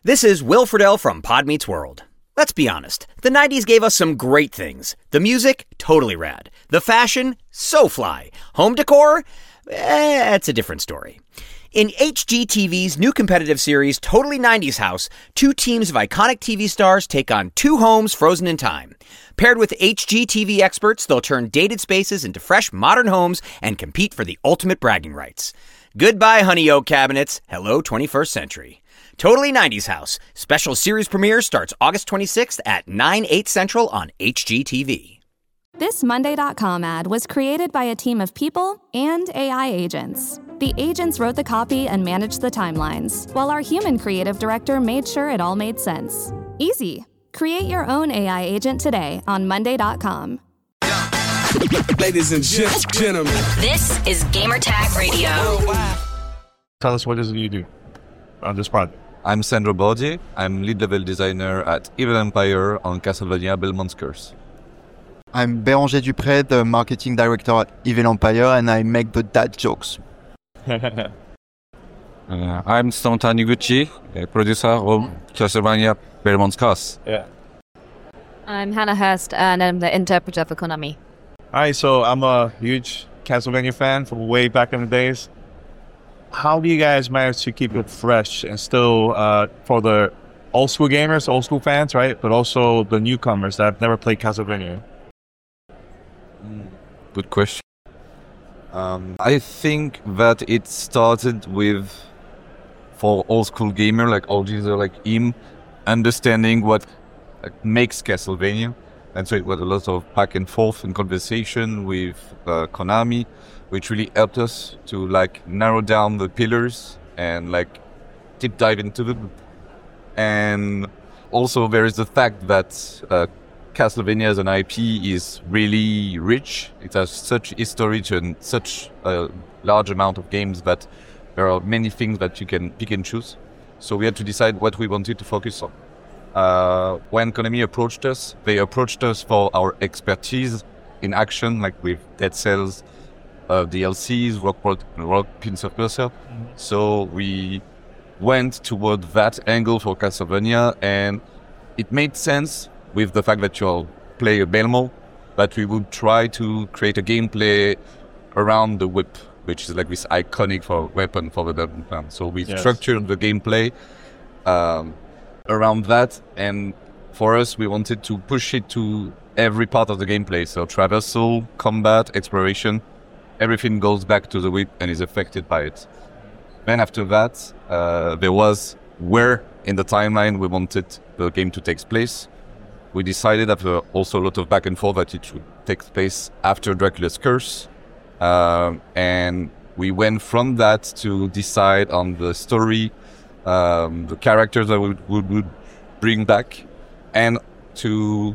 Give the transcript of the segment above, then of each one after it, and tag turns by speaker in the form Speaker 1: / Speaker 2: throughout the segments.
Speaker 1: This is Will Friedle from Pod Meets World. Let's be honest, the 90s gave us some great things. The music, totally rad. The fashion, so fly. Home decor, that's a different story. In HGTV's new competitive series, Totally 90s House, two teams of iconic TV stars take on two homes frozen in time. Paired with HGTV experts, they'll turn dated spaces into fresh, modern homes and compete for the ultimate bragging rights. Goodbye, honey oak cabinets. Hello, 21st century. Totally 90s House. Special series premiere starts August 26th at 9/8 Central on HGTV.
Speaker 2: This Monday.com ad was created by a team of people and AI agents. The agents wrote the copy and managed the timelines, while our human creative director made sure it all made sense. Easy. Create your own AI agent today on Monday.com.
Speaker 3: Ladies and gentlemen,
Speaker 4: this is Gamertag Radio.
Speaker 5: Tell us, what is it you do on this project?
Speaker 6: I'm Sandro Bordi. I'm lead level designer at Evil Empire on Castlevania Belmont's Curse.
Speaker 7: I'm Béranger Dupré, the marketing director at Evil Empire, and I make the dad jokes.
Speaker 8: I'm Stone Taniguchi, a producer of Castlevania Belmont's Curse.
Speaker 5: Yeah.
Speaker 9: I'm Hannah Hurst, and I'm the interpreter for Konami.
Speaker 5: Alright, so I'm a huge Castlevania fan from way back in the days. How do you guys manage to keep it fresh and still for the old school gamers, old school fans, right? But also the newcomers that have never played Castlevania?
Speaker 6: Good question. I think that it started with, for old school gamer like old user like him, understanding what makes Castlevania. And so it was a lot of back and forth and conversation with Konami, which really helped us to narrow down the pillars and deep dive into them. And also there is the fact that Castlevania as an IP is really rich. It has such history and such a large amount of games that there are many things that you can pick and choose. So we had to decide what we wanted to focus on. When Konami approached us, they approached us for our expertise in action, like with Dead Cells, DLCs, Rock Prince of Persia. So we went toward that angle for Castlevania, and it made sense with the fact that you'll play a Belmo, that we would try to create a gameplay around the whip, which is like this iconic weapon for the Belmont clan. So we structured the gameplay around that, and for us, we wanted to push it to every part of the gameplay. So traversal, combat, exploration, everything goes back to the whip and is affected by it. Then after that, there was where in the timeline we wanted the game to take place. We decided after also a lot of back and forth that it should take place after Dracula's Curse. And we went from that to decide on the story, the characters that we would bring back, and to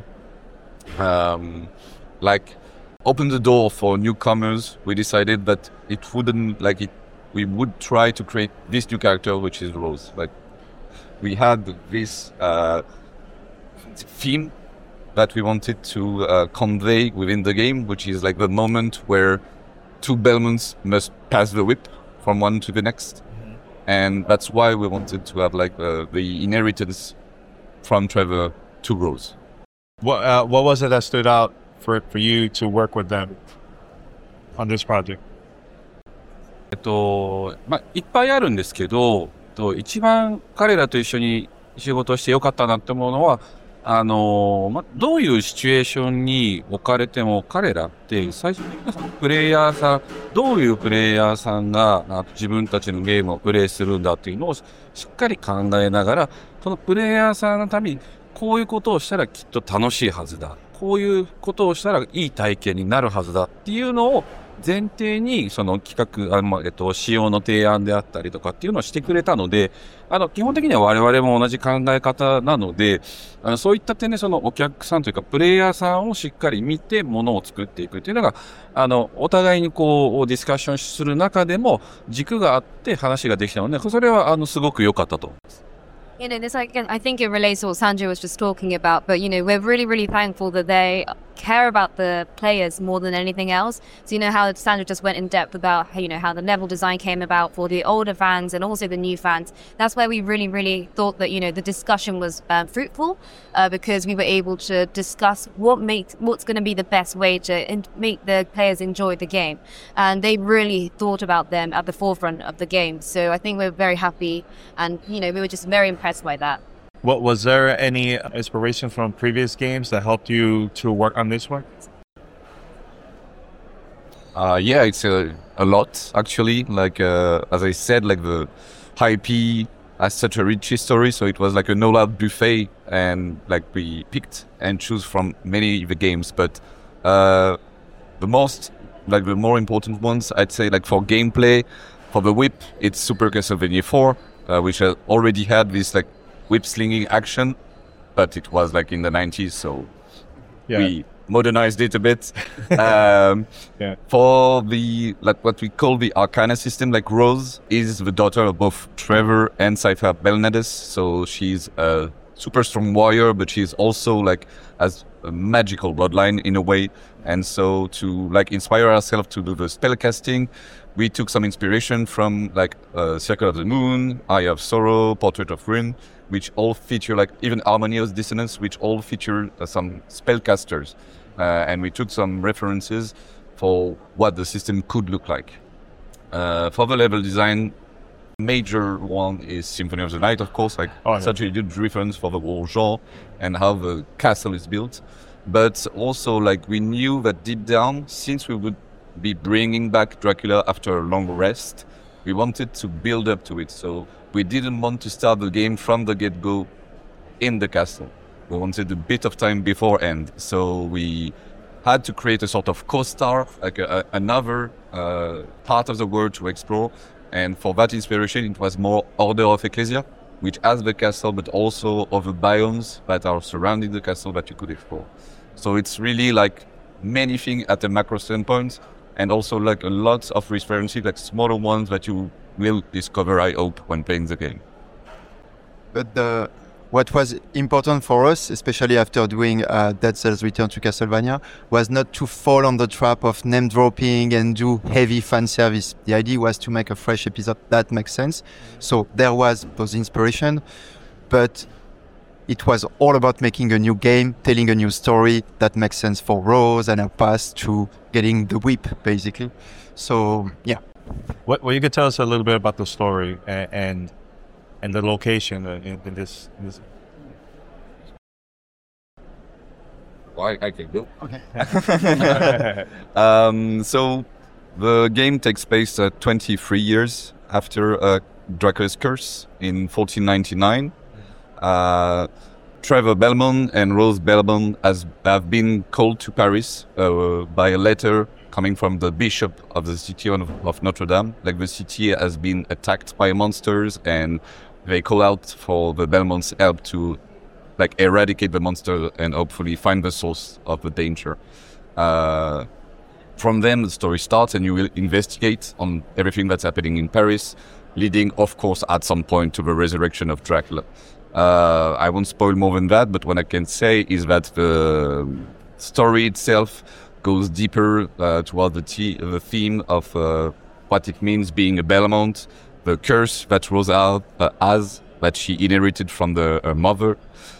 Speaker 6: open the door for newcomers. We decided that it wouldn't we would try to create this new character, which is Rose. We had this theme that we wanted to convey within the game, which is the moment where two Belmonts must pass the whip from one to the next. And that's why we wanted to have the inheritance from Trevor to Rose.
Speaker 5: What was it that stood out for you to work with them on this project?
Speaker 8: いっぱいあるんですけど、一番彼らと一緒に仕事してよかったなって思うのは、どういうシチュエーションに置かれても彼らって最初にプレイヤーさん、どういうプレイヤーさんが自分たちのゲームをプレイするんだっていうのをしっかり考えながら、そのプレイヤーさんのためにこういうことをしたらきっと楽しいはずだ。こういうことをしたらいい体験になるはずだっていうのを前提にその企画、仕様の提案であったりとかっていうのをしてくれたので、基本的には我々も同じ考え方なので、そういった点でそのお客さんというかプレイヤーさんをしっかり見てものを作っていくっていうのが、お互いにこうディスカッションする中でも軸があって話ができたので、それはすごく良かったと思います。
Speaker 9: There's I think it relates to what Sanjay was just talking about, but we're really, really thankful that they care about the players more than anything else. So you know how Sandra just went in depth about how the level design came about for the older fans and also the new fans. That's why we really thought that the discussion was fruitful because we were able to discuss what's going to be the best way to make the players enjoy the game, and they really thought about them at the forefront of the game. So I think we're very happy, and we were just very impressed by that.
Speaker 5: What was there any inspiration from previous games that helped you to work on this one?
Speaker 6: Yeah, it's a lot actually. Like as I said, like the IP has such a rich history, so it was like a no-lab buffet, and like we picked and choose from many of the games. But the more important ones, I'd say, like for gameplay, for the whip, it's Super Castlevania 4, which already had this like whip slinging action, but it was like in the 90s, so we modernized it a bit. For the what we call the Arcana system, like Rose is the daughter of both Trevor and Cypher Belnades, so she's a super strong warrior, but she's also like has a magical bloodline in a way. And so to like inspire ourselves to do the spell casting, we took some inspiration from like Circle of the Moon, Eye of Sorrow, Portrait of Ruin, which all feature like even Harmonious Dissonance, which all feature some spellcasters. And we took some references for what the system could look like. For the level design, major one is Symphony of the Night, of course, such a huge reference for the whole genre and how the castle is built. But also, like, we knew that deep down, since we would be bringing back Dracula after a long rest, we wanted to build up to it. So we didn't want to start the game from the get-go in the castle. We wanted a bit of time beforehand. So we had to create a sort of co-star, like another part of the world to explore. And for that inspiration, it was more Order of Ecclesia, which has the castle, but also other biomes that are surrounding the castle that you could explore. So it's really like many things at a macro standpoint, and also like a lot of references, like smaller ones that you will discover, I hope, when playing the game.
Speaker 7: But what was important for us, especially after doing Dead Cells Return to Castlevania, was not to fall on the trap of name dropping and do heavy fan service. The idea was to make a fresh episode that makes sense. So there was those inspiration, but it was all about making a new game, telling a new story that makes sense for Rose and her past to getting the whip, basically. So yeah.
Speaker 5: Well, you could tell us a little bit about the story and the location in this.
Speaker 6: Well, I can go.
Speaker 7: Okay.
Speaker 6: So the game takes place 23 years after Dracula's Curse in 1499. Trevor Belmont and Rose Belmont have been called to Paris by a letter coming from the bishop of the city of Notre Dame. Like, the city has been attacked by monsters, and they call out for the Belmont's help to like eradicate the monster and hopefully find the source of the danger. From them, the story starts, and you will investigate on everything that's happening in Paris, leading, of course, at some point to the resurrection of Dracula. I won't spoil more than that, but what I can say is that the story itself goes deeper toward the theme of what it means being a Belmont, the curse that Rosa has, that she inherited from her mother,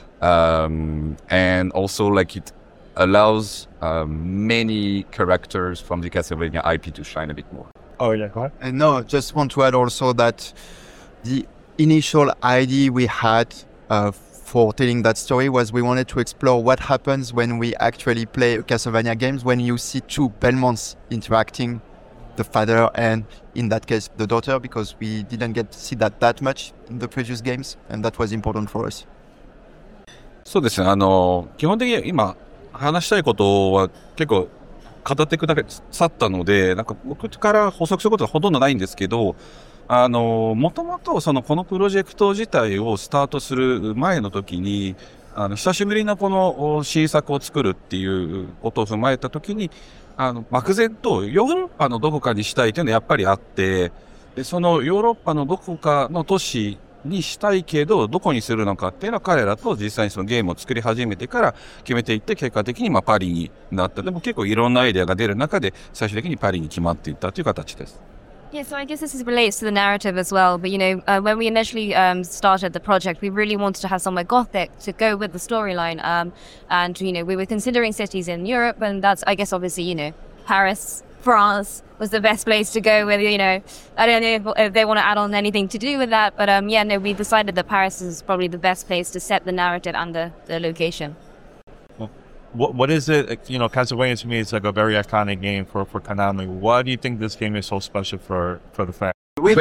Speaker 6: and also like it allows many characters from the Castlevania IP to shine a bit more.
Speaker 5: Oh yeah, go ahead.
Speaker 7: And no, just want to add also that the initial idea we had for telling that story was we wanted to explore what happens when we actually play Castlevania games, when you see two Belmonts interacting, the father and in that case the daughter, because we didn't get to see that much in the previous games, and that was important for us.
Speaker 8: そうですね、基本的に今話したいことは結構語っていくだけ去ったので、なんか僕から補足することはほとんどないんですけど、もともとこのプロジェクト自体をスタートする前の時に、久しぶりのこの新作を作るっていうことを踏まえた時に、漠然とヨーロッパのどこかにしたいというのはやっぱりあって、でそのヨーロッパのどこかの都市にしたいけど、どこにするのかっていうのは彼らと実際にそのゲームを作り始めてから決めていって、結果的にパリになった。でも結構いろんなアイデアが出る中で、最終的にパリに決まっていったという形です。
Speaker 9: Yeah, so I guess this relates to the narrative as well. But, when we initially started the project, we really wanted to have somewhere gothic to go with the storyline. And, we were considering cities in Europe, and that's, I guess, obviously, Paris, France was the best place to go with, I don't know if they want to add on anything to do with that. But, we decided that Paris is probably the best place to set the narrative and the location.
Speaker 5: What is it? Castlevania to me is like a very iconic game for Konami. Why do you think this game is so special for the fans?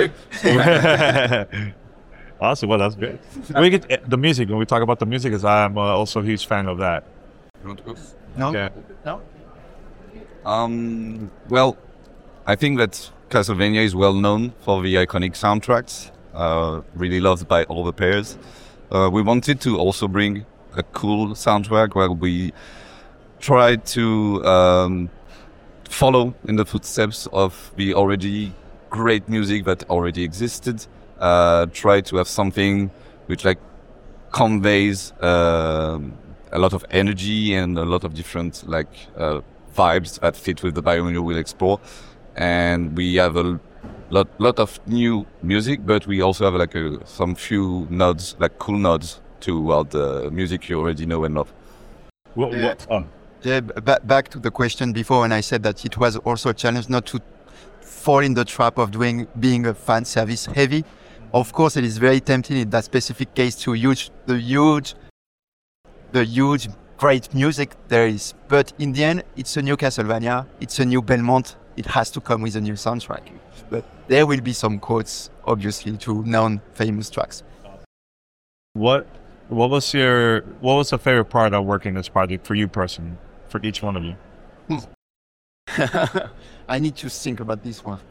Speaker 5: Awesome. Well, that's good. We get the music. When we talk about the music, is I'm also a huge fan of that.
Speaker 7: No?
Speaker 5: Yeah.
Speaker 7: No?
Speaker 6: Well, I think that Castlevania is well known for the iconic soundtracks, really loved by all the players. We wanted to also bring a cool soundtrack where we tried to follow in the footsteps of the already great music that already existed. Try to have something which conveys a lot of energy and a lot of different vibes that fit with the Biomutant we'll explore. And we have a lot of new music, but we also have some few nods, cool nods to the music you already know and love.
Speaker 7: Back to the question before, when I said that it was also a challenge not to fall in the trap of being a fan service heavy. Of course, it is very tempting in that specific case to the huge great music there is. But in the end, it's a new Castlevania, it's a new Belmont. It has to come with a new soundtrack. But there will be some quotes, obviously, to non-famous tracks.
Speaker 5: What was the favorite part of working this project for you personally, for each one of you?
Speaker 7: I need to think about this one.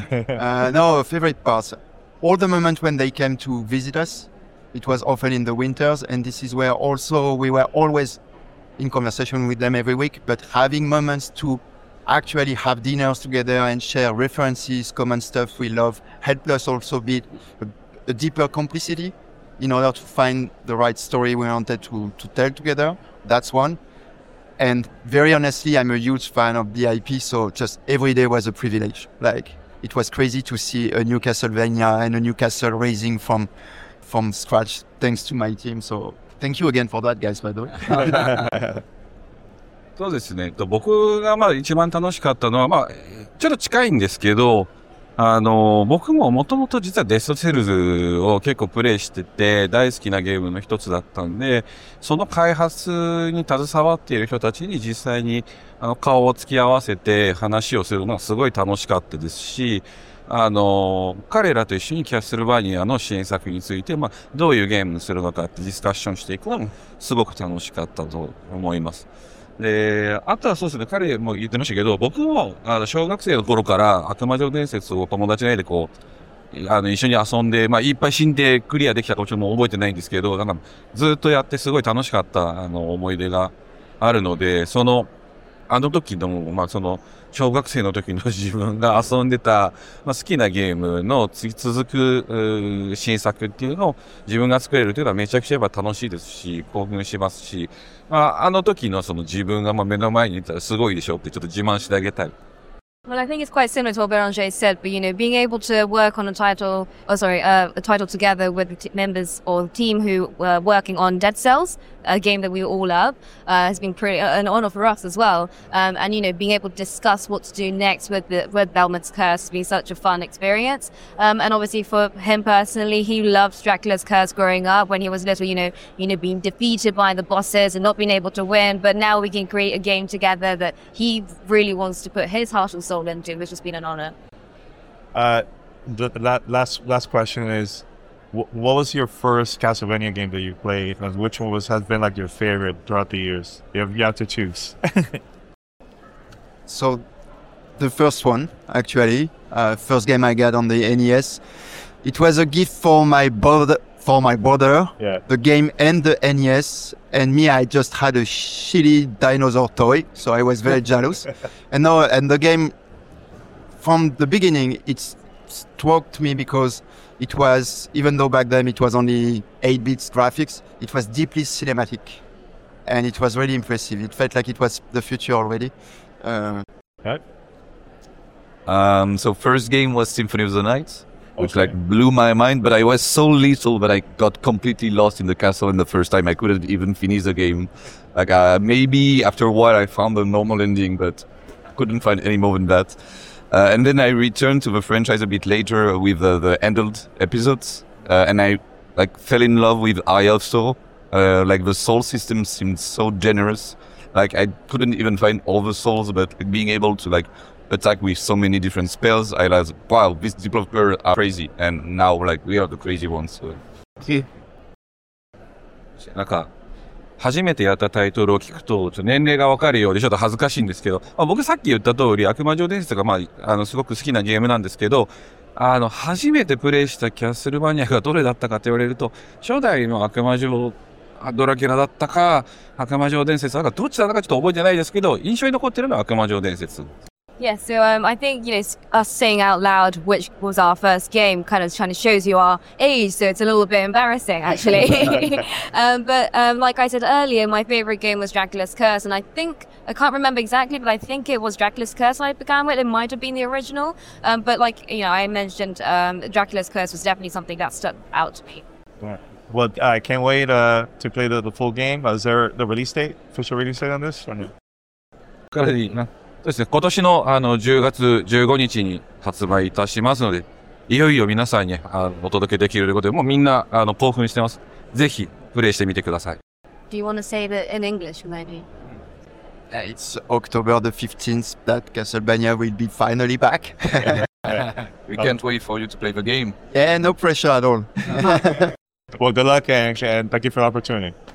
Speaker 7: No, favorite parts. All the moments when they came to visit us, it was often in the winters, and this is where also we were always in conversation with them every week, but having moments to actually have dinners together and share references, common stuff we love, helped us also build a deeper complicity in order to find the right story we wanted to tell together. That's one. And very honestly, I'm a huge fan of the IP, so just every day was a privilege. It was crazy to see a new Castlevania and a new castle raising from scratch, thanks to my team. So thank you again for that, guys, by the way.
Speaker 8: そうですね。僕が一番楽しかったのは、ちょっと近いんですけど、僕ももともと実はデストセルズを結構プレイしてて大好きなゲームの一つだったんで、その開発に携わっている人たちに実際に顔を突き合わせて話をするのがすごい楽しかったですし、彼らと一緒にキャッスルバニアの支援作について、どういうゲームにするのかってディスカッションしていくのもすごく楽しかったと思います。で、あとはそうですね、彼も言ってましたけど、僕も小学生の頃から悪魔城伝説を友達の家で一緒に遊んで、いっぱい死んでクリアできたかちょっと覚えてないんですけど、ずっとやってすごい楽しかった思い出があるので、あの時の、小学生の時の自分が遊んでた、好きなゲームの続く新作っていうのを自分が作れるっていうのはめちゃくちゃ楽しいですし、興奮しますし、あの時の自分が目の前にいたらすごいでしょってちょっと自慢してあげたい。
Speaker 9: Well, I think it's quite similar to what Beranger said, but being able to work on a title together with members or team who were working on Dead Cells, a game that we all love, has been an honor for us as well. And being able to discuss what to do next with Belmont's Curse has been such a fun experience. And obviously for him personally, he loved Dracula's Curse growing up when he was little. Being defeated by the bosses and not being able to win. But now we can create a game together that he really wants to put his heart and soul into, which has been an honor.
Speaker 5: The last question is, what was your first Castlevania game that you played, and which one has been your favorite throughout the years? You have to choose.
Speaker 7: So, the first one, actually, first game I got on the NES, it was a gift for my brother. Yeah. The game and the NES, and me, I just had a shitty dinosaur toy, so I was very jealous. And the game, from the beginning, it struck me because it was, even though back then it was only 8 bits graphics, it was deeply cinematic. And it was really impressive. It felt like it was the future already.
Speaker 6: So first game was Symphony of the Night, which like blew my mind, but I was so little that I got completely lost in the castle in the first time. I couldn't even finish the game. Like maybe after a while I found the normal ending, but I couldn't find any more than that. And then I returned to the franchise a bit later with the handled episodes, and I like fell in love with Eye of Soul. Like the soul system seemed so generous. Like I couldn't even find all the souls, but like, being able to like attack with so many different spells, I was wow, these developers are crazy, and now like we are the crazy ones. So.
Speaker 8: なんか、初めてやったタイトルを聞くと、年齢がわかるようでちょっと恥ずかしいんですけど、僕さっき言った通り、悪魔城伝説がすごく好きなゲームなんですけど、初めてプレイしたキャッスルバニアがどれだったかって言われると、初代の悪魔城ドラキュラだったか、悪魔城伝説だか、どっちだったかちょっと覚えてないですけど、印象に残ってるのは悪魔城伝説。
Speaker 9: Yeah, so I think, us saying out loud which was our first game kind of shows you our age, so it's a little bit embarrassing, actually. But like I said earlier, my favorite game was Dracula's Curse, and I can't remember exactly, but I think it was Dracula's Curse I began with. It might have been the original, but like, I mentioned, Dracula's Curse was definitely something that stuck out to me.
Speaker 5: Well, I can't wait to play the full game. Is there the release date, official release date on this?
Speaker 8: そうですね、今年の10月15日に発売いたしますので、いよいよ皆さんにお届けできるということで、もうみんな興奮してます。ぜひプレイしてみてください。
Speaker 9: Do you want to say that in English, maybe?
Speaker 7: It's October the 15th that Castlevania will be finally back.
Speaker 6: We can't wait for you to play the game.
Speaker 7: Yeah, no pressure at all.
Speaker 5: Well, good luck and thank you for the opportunity.